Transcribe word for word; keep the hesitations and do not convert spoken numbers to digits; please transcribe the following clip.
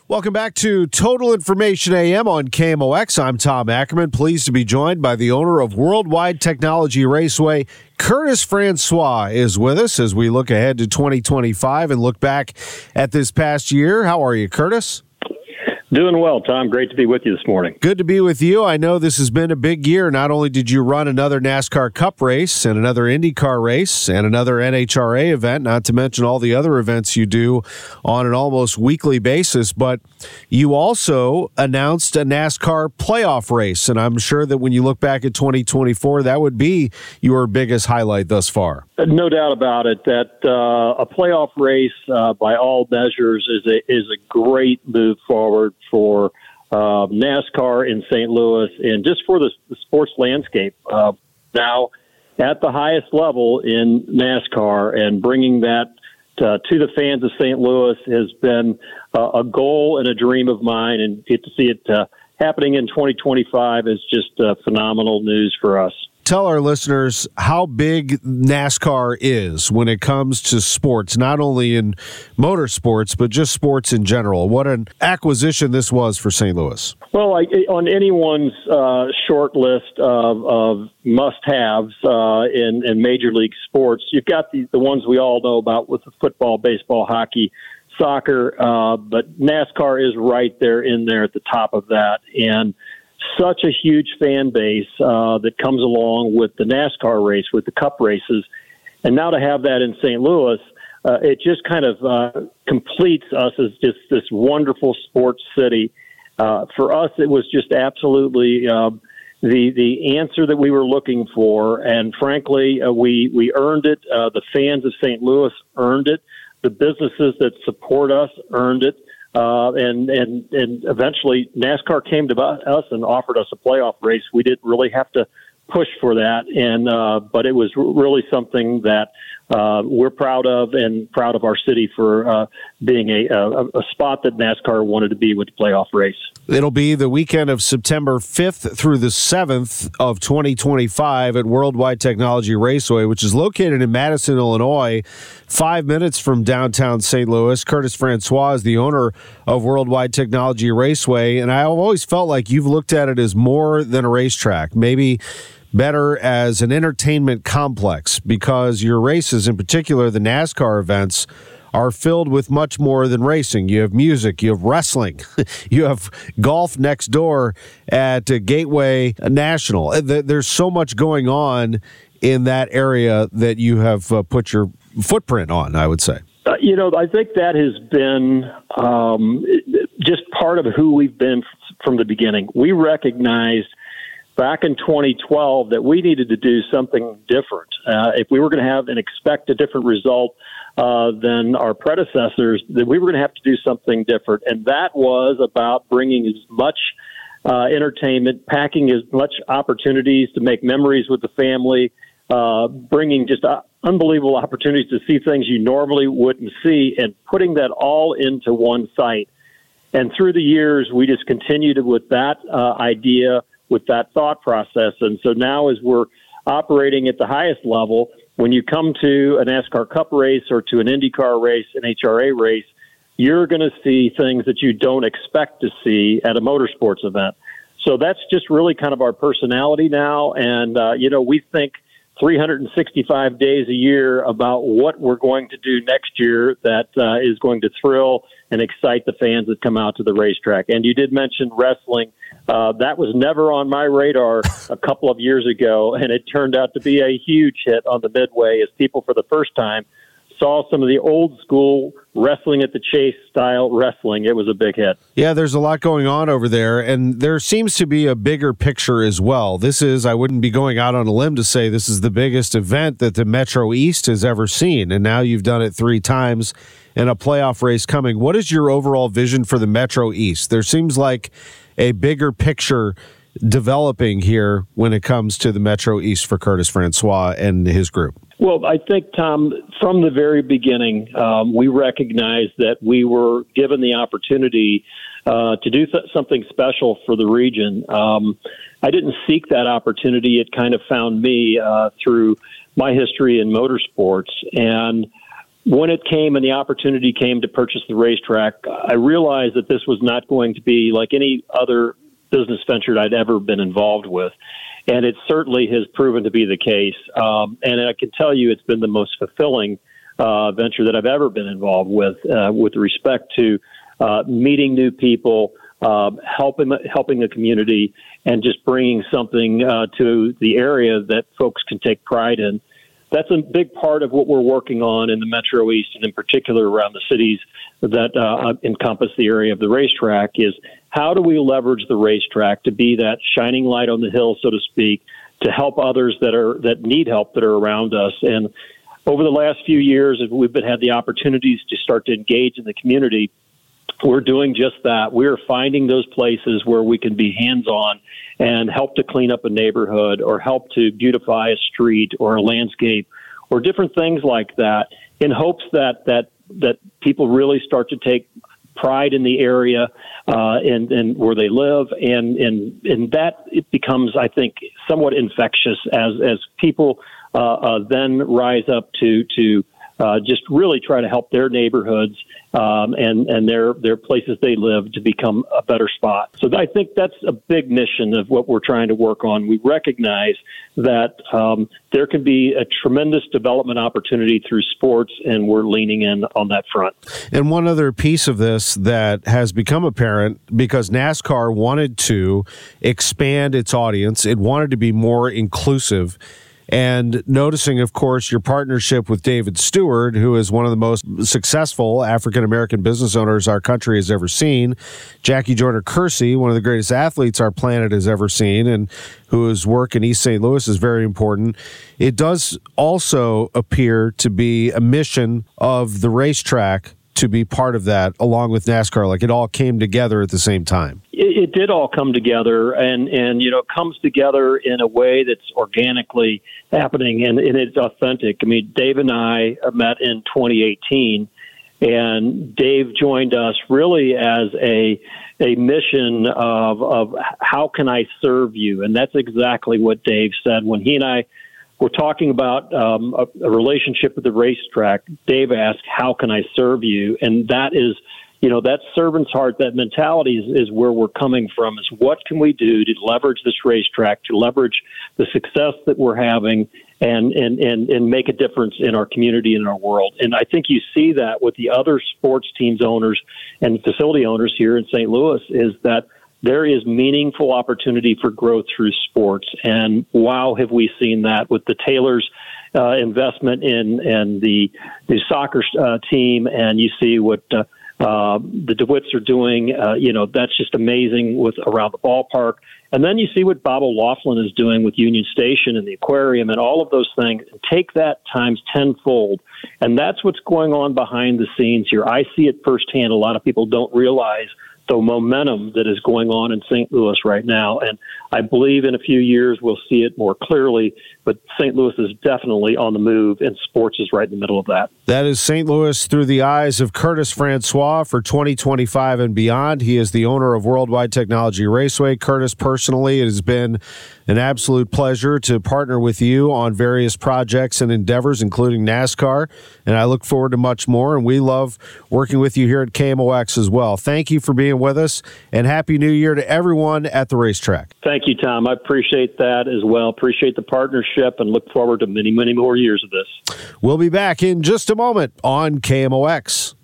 Welcome back to Total Information A M on K M O X. I'm Tom Ackerman, pleased to be joined by the owner of Worldwide Technology Raceway. Curtis Francois is with us as we look ahead to twenty twenty-five and look back at this past year. How are you, Curtis? Doing well, Tom. Great to be with you this morning. Good to be with you. I know this has been a big year. Not only did you run another NASCAR Cup race and another IndyCar race and another N H R A event, not to mention all the other events you do on an almost weekly basis, but you also announced a NASCAR playoff race. And I'm sure that when you look back at twenty twenty-four, that would be your biggest highlight thus far. No doubt about it that uh, a playoff race, uh, by all measures, is a, is a great move forward for uh, NASCAR in Saint Louis and just for the, the sports landscape. Uh, now, at the highest level in NASCAR, and bringing that uh, to the fans of Saint Louis has been uh, a goal and a dream of mine, and get to see it uh, happening in twenty twenty-five is just uh, phenomenal news for us. Tell our listeners how big NASCAR is when it comes to sports, not only in motorsports, but just sports in general. What an acquisition this was for Saint Louis. Well, I, on anyone's uh, short list of, of must-haves uh, in, in Major League sports, you've got the, the ones we all know about with the football, baseball, hockey, soccer, uh, but NASCAR is right there in there at the top of that. And such a huge fan base uh, that comes along with the NASCAR race, with the Cup races. And now to have that in Saint Louis, uh, it just kind of uh, completes us as just this wonderful sports city. Uh, for us, it was just absolutely uh, the the answer that we were looking for. And frankly, uh, we, we earned it. Uh, the fans of Saint Louis earned it. The businesses that support us earned it. Uh, and, and, and eventually NASCAR came to us and offered us a playoff race. We didn't really have to push for that. And, uh, but it was really something that, uh, we're proud of, and proud of our city for, uh, being a, a, a spot that NASCAR wanted to be with the playoff race. It'll be the weekend of September fifth through the seventh of twenty twenty-five at Worldwide Technology Raceway, which is located in Madison, Illinois, five minutes from downtown Saint Louis. Curtis Francois is the owner of Worldwide Technology Raceway, and I've always felt like you've looked at it as more than a racetrack, maybe better as an entertainment complex, because your races, in particular the NASCAR events, are filled with much more than racing. You have music, you have wrestling, you have golf next door at uh, Gateway National. There's so much going on in that area that you have uh, put your footprint on, I would say. Uh, you know, I think that has been um, just part of who we've been f- from the beginning. We recognized back in twenty twelve that we needed to do something different. Uh, if we were going to have and expect a different result uh, than our predecessors, that we were going to have to do something different. And that was about bringing as much uh, entertainment, packing as much opportunities to make memories with the family, uh, bringing just uh, unbelievable opportunities to see things you normally wouldn't see, and putting that all into one site. And through the years, we just continued with that uh, idea, with that thought process. And so now, as we're operating at the highest level, when you come to a NASCAR Cup race or to an IndyCar race, an H R A race, you're going to see things that you don't expect to see at a motorsports event. So that's just really kind of our personality now. And, uh, you know, we think three hundred sixty-five days a year about what we're going to do next year that uh, is going to thrill and excite the fans that come out to the racetrack. And you did mention wrestling. Uh, that was never on my radar a couple of years ago, and it turned out to be a huge hit on the Midway as people for the first time saw some of the old school wrestling at the chase style wrestling. It was a big hit. Yeah, there's a lot going on over there, and there seems to be a bigger picture as well. This is, I wouldn't be going out on a limb to say this is the biggest event that the Metro East has ever seen, and now you've done it three times in a playoff race coming. What is your overall vision for the Metro East? There seems like a bigger picture developing here when it comes to the Metro East for Curtis Francois and his group. Well, I think, Tom, from the very beginning, um, we recognized that we were given the opportunity uh, to do th- something special for the region. Um, I didn't seek that opportunity. It kind of found me uh, through my history in motorsports. And when it came and the opportunity came to purchase the racetrack, I realized that this was not going to be like any other business venture I'd ever been involved with. And it certainly has proven to be the case. Um, and I can tell you it's been the most fulfilling uh, venture that I've ever been involved with, uh, with respect to uh, meeting new people, uh, helping helping the community, and just bringing something uh, to the area that folks can take pride in. That's a big part of what we're working on in the Metro East, and in particular around the cities that uh, encompass the area of the racetrack, is how do we leverage the racetrack to be that shining light on the hill, so to speak, to help others that are that need help that are around us. And over the last few years, we've been had the opportunities to start to engage in the community. We're doing just that. We're finding those places where we can be hands-on and help to clean up a neighborhood or help to beautify a street or a landscape or different things like that, in hopes that that that people really start to take pride in the area uh, and, and where they live, and, and and that it becomes, I think, somewhat infectious as as people uh, uh, then rise up to to uh, just really try to help their neighborhoods um, and and their their places they live to become a better spot. So I think that's a big mission of what we're trying to work on. We recognize that um, there can be a tremendous development opportunity through sports, and we're leaning in on that front. And one other piece of this that has become apparent, because NASCAR wanted to expand its audience, it wanted to be more inclusive. And noticing, of course, your partnership with David Stewart, who is one of the most successful African-American business owners our country has ever seen, Jackie Joyner-Kersee, one of the greatest athletes our planet has ever seen, and whose work in East Saint Louis is very important. It does also appear to be a mission of the racetrack to be part of that, along with NASCAR. Like, it all came together at the same time. It, it did all come together, and, and you know, it comes together in a way that's organically happening, and, and it's authentic. I mean, Dave and I met in twenty eighteen, and Dave joined us really as a a mission of, of how can I serve you? And that's exactly what Dave said. When he and I were talking about um, a, a relationship with the racetrack, Dave asked, how can I serve you? And that is, you know, that servant's heart, that mentality is, is where we're coming from, is what can we do to leverage this racetrack, to leverage the success that we're having, and, and, and, and make a difference in our community and our world. And I think you see that with the other sports teams owners and facility owners here in Saint Louis, is that there is meaningful opportunity for growth through sports. And wow, have we seen that with the Taylors uh, investment in and the, the soccer uh, team, and you see what uh, uh, the DeWitts are doing. Uh, you know, that's just amazing with around the ballpark. And then you see what Bob O'Loughlin is doing with Union Station and the aquarium and all of those things. Take that times tenfold. And that's what's going on behind the scenes here. I see it firsthand. A lot of people don't realize the momentum that is going on in Saint Louis right now. And I believe in a few years we'll see it more clearly, but Saint Louis is definitely on the move, and sports is right in the middle of that. That is Saint Louis through the eyes of Curtis Francois for twenty twenty-five and beyond. He is the owner of Worldwide Technology Raceway. Curtis, personally, it has been an absolute pleasure to partner with you on various projects and endeavors, including NASCAR, and I look forward to much more, and we love working with you here at K M O X as well. Thank you for being with us, and Happy New Year to everyone at the racetrack. Thank you, Tom. I appreciate that as well. Appreciate the partnership, and look forward to many, many more years of this. We'll be back in just a moment on K M O X.